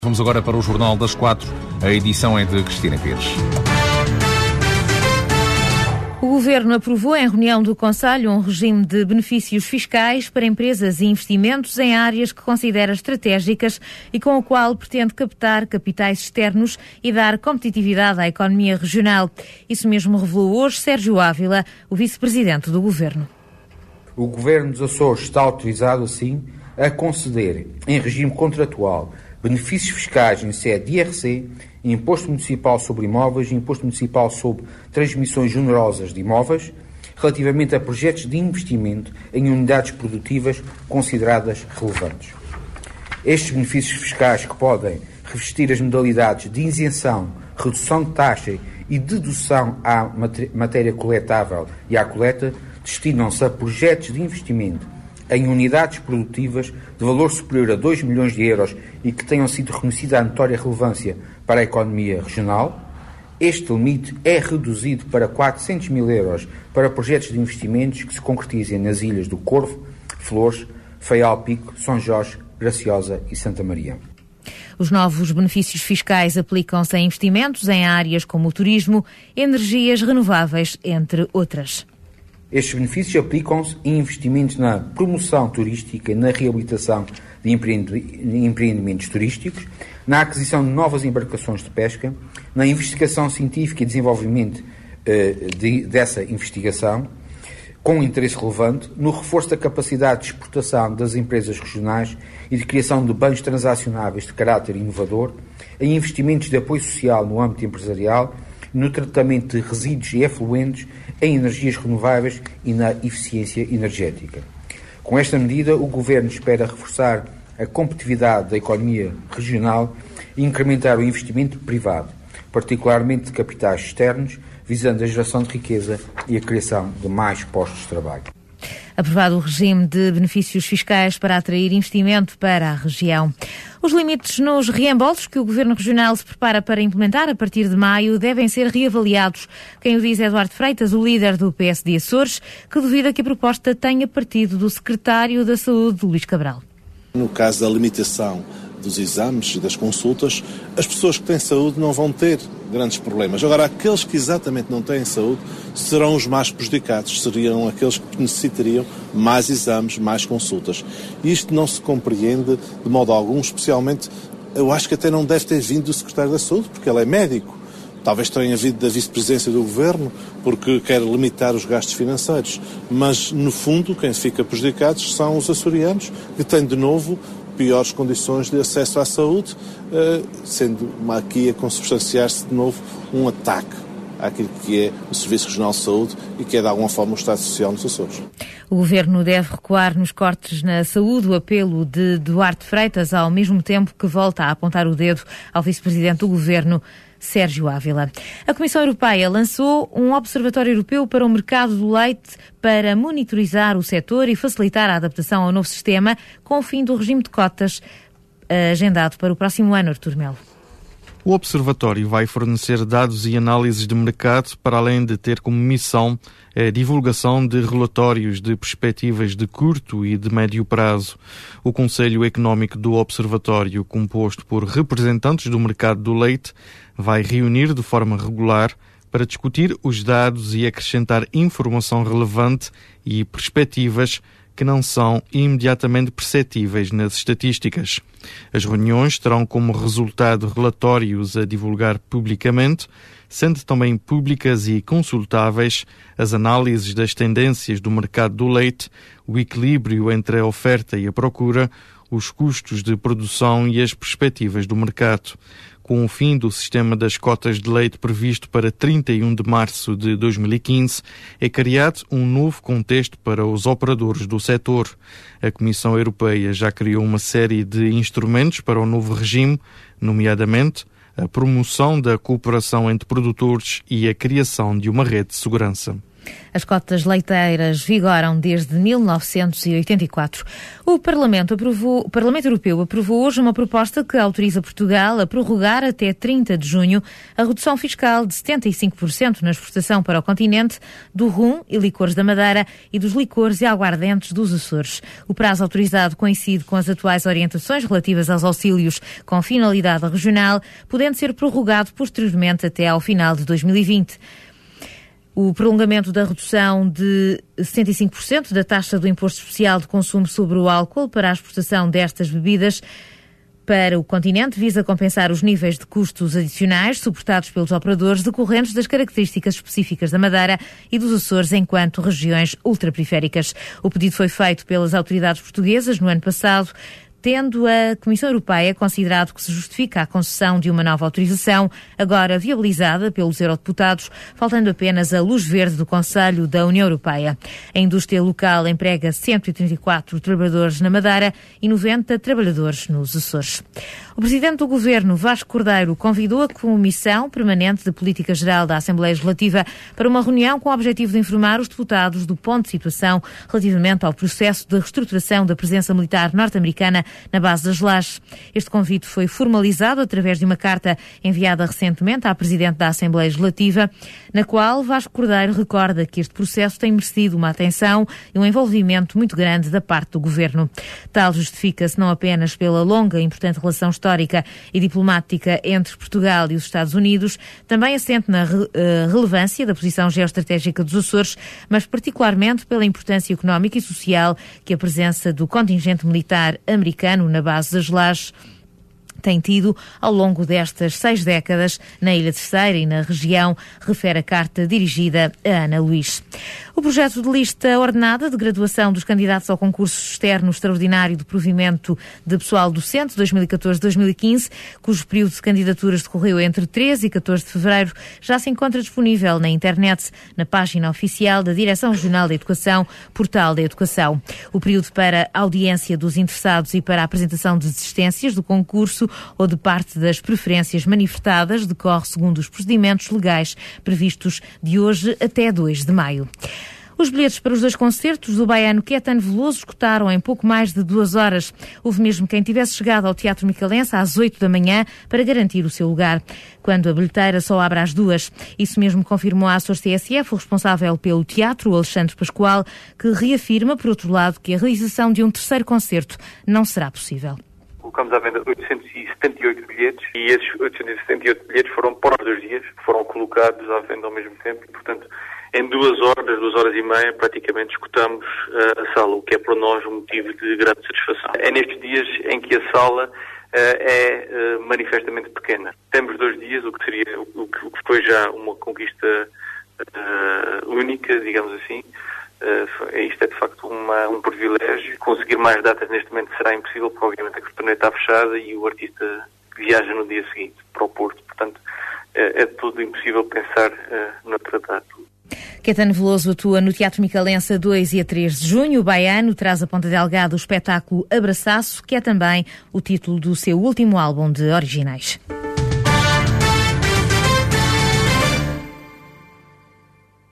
Vamos agora para o Jornal das 4. A edição é de Cristina Pires. O Governo aprovou em reunião do Conselho um regime de benefícios fiscais para empresas e investimentos em áreas que considera estratégicas e com o qual pretende captar capitais externos e dar competitividade à economia regional. Isso mesmo revelou hoje Sérgio Ávila, o vice-presidente do Governo. O Governo dos Açores está autorizado, assim, a conceder, em regime contratual, benefícios fiscais em sede de IRC, Imposto Municipal sobre Imóveis e Imposto Municipal sobre Transmissões Generosas de Imóveis, relativamente a projetos de investimento em unidades produtivas consideradas relevantes. Estes benefícios fiscais, que podem revestir as modalidades de isenção, redução de taxa e dedução à matéria coletável e à coleta, destinam-se a projetos de investimento em unidades produtivas de valor superior a 2 milhões de euros e que tenham sido reconhecida a notória relevância para a economia regional. Este limite é reduzido para 400 mil euros para projetos de investimentos que se concretizem nas ilhas do Corvo, Flores, Faial Pico, São Jorge, Graciosa e Santa Maria. Os novos benefícios fiscais aplicam-se a investimentos em áreas como o turismo, energias renováveis, entre outras. Estes benefícios aplicam-se em investimentos na promoção turística e na reabilitação de empreendimentos turísticos, na aquisição de novas embarcações de pesca, na investigação científica e desenvolvimento dessa investigação, com interesse relevante, no reforço da capacidade de exportação das empresas regionais e de criação de bens transacionáveis de caráter inovador, em investimentos de apoio social no âmbito empresarial, no tratamento de resíduos e efluentes, em energias renováveis e na eficiência energética. Com esta medida, o Governo espera reforçar a competitividade da economia regional e incrementar o investimento privado, particularmente de capitais externos, visando a geração de riqueza e a criação de mais postos de trabalho. Aprovado o regime de benefícios fiscais para atrair investimento para a região. Os limites nos reembolsos que o Governo Regional se prepara para implementar a partir de maio devem ser reavaliados. Quem o diz é Eduardo Freitas, o líder do PSD Açores, que duvida que a proposta tenha partido do Secretário da Saúde, Luís Cabral. No caso da limitação dos exames e das consultas, as pessoas que têm saúde não vão ter grandes problemas. Agora, aqueles que exatamente não têm saúde serão os mais prejudicados, seriam aqueles que necessitariam mais exames, mais consultas. E isto não se compreende de modo algum, especialmente, eu acho que até não deve ter vindo do Secretário da Saúde, porque ele é médico. Talvez tenha vindo da vice-presidência do Governo, porque quer limitar os gastos financeiros. Mas, no fundo, quem fica prejudicados são os açorianos, que têm, de novo, piores condições de acesso à saúde, sendo aqui a consubstanciar-se de novo um ataque àquilo que é o Serviço Regional de Saúde e que é de alguma forma o Estado Social nos Açores. O Governo deve recuar nos cortes na saúde, o apelo de Duarte Freitas, ao mesmo tempo que volta a apontar o dedo ao vice-presidente do Governo, Sérgio Ávila. A Comissão Europeia lançou um observatório europeu para o mercado do leite para monitorizar o setor e facilitar a adaptação ao novo sistema com o fim do regime de cotas agendado para o próximo ano, Artur Melo. O observatório vai fornecer dados e análises de mercado para além de ter como missão a divulgação de relatórios de perspectivas de curto e de médio prazo. O Conselho Económico do Observatório, composto por representantes do mercado do leite, vai reunir de forma regular para discutir os dados e acrescentar informação relevante e perspectivas que não são imediatamente perceptíveis nas estatísticas. As reuniões terão como resultado relatórios a divulgar publicamente, sendo também públicas e consultáveis as análises das tendências do mercado do leite, o equilíbrio entre a oferta e a procura, os custos de produção e as perspectivas do mercado. Com o fim do sistema das cotas de leite previsto para 31 de março de 2015, é criado um novo contexto para os operadores do setor. A Comissão Europeia já criou uma série de instrumentos para o novo regime, nomeadamente a promoção da cooperação entre produtores e a criação de uma rede de segurança. As cotas leiteiras vigoram desde 1984. O Parlamento Europeu aprovou hoje uma proposta que autoriza Portugal a prorrogar até 30 de junho a redução fiscal de 75% na exportação para o continente do rum e licores da Madeira e dos licores e aguardentes dos Açores. O prazo autorizado coincide com as atuais orientações relativas aos auxílios com finalidade regional, podendo ser prorrogado posteriormente até ao final de 2020. O prolongamento da redução de 75% da taxa do imposto especial de consumo sobre o álcool para a exportação destas bebidas para o continente visa compensar os níveis de custos adicionais suportados pelos operadores decorrentes das características específicas da Madeira e dos Açores enquanto regiões ultraperiféricas. O pedido foi feito pelas autoridades portuguesas no ano passado, tendo a Comissão Europeia considerado que se justifica a concessão de uma nova autorização, agora viabilizada pelos eurodeputados, faltando apenas a luz verde do Conselho da União Europeia. A indústria local emprega 134 trabalhadores na Madeira e 90 trabalhadores nos Açores. O Presidente do Governo, Vasco Cordeiro, convidou a Comissão Permanente de Política Geral da Assembleia Legislativa para uma reunião com o objetivo de informar os deputados do ponto de situação relativamente ao processo de reestruturação da presença militar norte-americana na base das Lajes. Este convite foi formalizado através de uma carta enviada recentemente à Presidente da Assembleia Legislativa, na qual Vasco Cordeiro recorda que este processo tem merecido uma atenção e um envolvimento muito grande da parte do Governo. Tal justifica-se não apenas pela longa e importante relação histórica e diplomática entre Portugal e os Estados Unidos, também assente na relevância da posição geoestratégica dos Açores, mas particularmente pela importância económica e social que a presença do contingente militar americano na base das Lajes tem tido ao longo destas 6 décadas na Ilha Terceira e na região, refere a carta dirigida a Ana Luís. O projeto de lista ordenada de graduação dos candidatos ao concurso externo extraordinário de provimento de pessoal docente 2014-2015, cujo período de candidaturas decorreu entre 13 e 14 de fevereiro, já se encontra disponível na internet, na página oficial da Direção Regional da Educação, Portal da Educação. O período para audiência dos interessados e para a apresentação de desistências do concurso ou de parte das preferências manifestadas decorre segundo os procedimentos legais previstos de hoje até 2 de maio. Os bilhetes para os 2 concertos do baiano Caetano Veloso esgotaram em pouco mais de 2 horas. Houve mesmo quem tivesse chegado ao Teatro Micalense às 8 da manhã para garantir o seu lugar, quando a bilheteira só abre às 2. Isso mesmo confirmou a Açores TSF, o responsável pelo teatro, Alexandre Pascoal, que reafirma, por outro lado, que a realização de um 3º concerto não será possível. Colocamos à venda 878 bilhetes e esses 878 bilhetes foram para os 2 dias, foram colocados à venda ao mesmo tempo e, portanto, em 2 horas e meia, praticamente escutamos a sala, o que é para nós um motivo de grande satisfação. É nestes dias em que a sala é manifestamente pequena. Temos 2 dias, o que foi já uma conquista única, digamos assim. Isto é de facto um privilégio. Conseguir mais datas neste momento será impossível, porque obviamente a Corporação está fechada e o artista viaja no dia seguinte para o Porto. Portanto, é tudo impossível pensar noutra data. Caetano Veloso atua no Teatro Micalense a 2 e a 3 de junho. O baiano traz a Ponta Delgada o espetáculo Abraçaço, que é também o título do seu último álbum de originais.